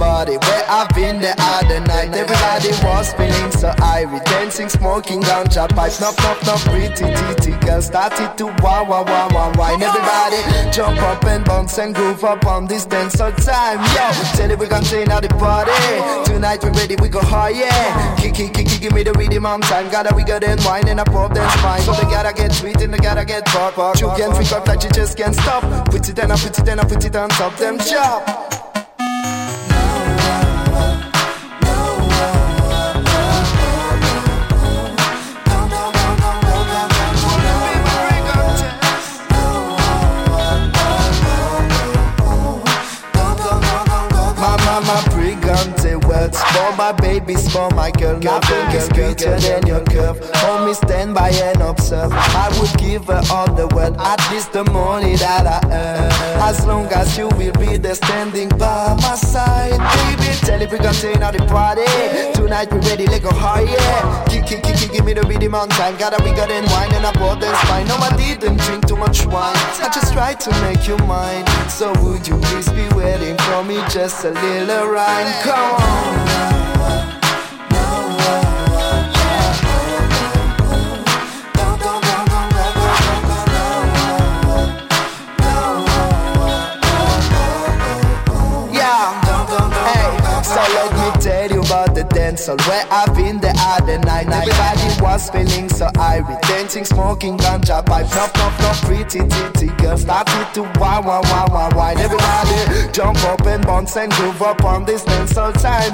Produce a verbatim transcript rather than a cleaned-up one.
party where I've been the other night. Everybody was feeling so irate, dancing, smoking ganja pipe. Knock, knock, knock, pretty titty girls started to wow, wow, wow, wow, wine. Everybody jump up and bounce and groove up on this dance all time. Yo, tell it we gon' stay out the party. Tonight we ready, we go hard, yeah. Kick, kick, kick, give me the rhythm on time. Gotta we go then wine and a pop dance fine. So they gotta get sweet and they gotta get pop. You can freak up that you just can't stop. Put it down, I put it down, I put it on top. Them chop. My brigante words for my babies, for my girl. Nothing is sweeter than your curve. Hold me, stand by and observe. I would give her all the world, at least the money that I earn. As long as you will be there standing by my side, baby. Tell it we gon' stay out the party. Tonight we ready, let go hard, yeah. Kick, kick, kick, kick, give me the rhythm on time. Gotta we got in wine and I bought this fine. No, I didn't drink too much wine. I just tried to make you mine. So would you please be waiting for me just a little rhyme? Come on. Tell you about the dance hall where I've been the other night. Everybody was feeling so irate, dancing, smoking ganja pipe. Knock, knock, knock, pretty titty girls started to wow, wow, wow, wow, wine. Everybody jump up and bounce and groove up on this dance all time.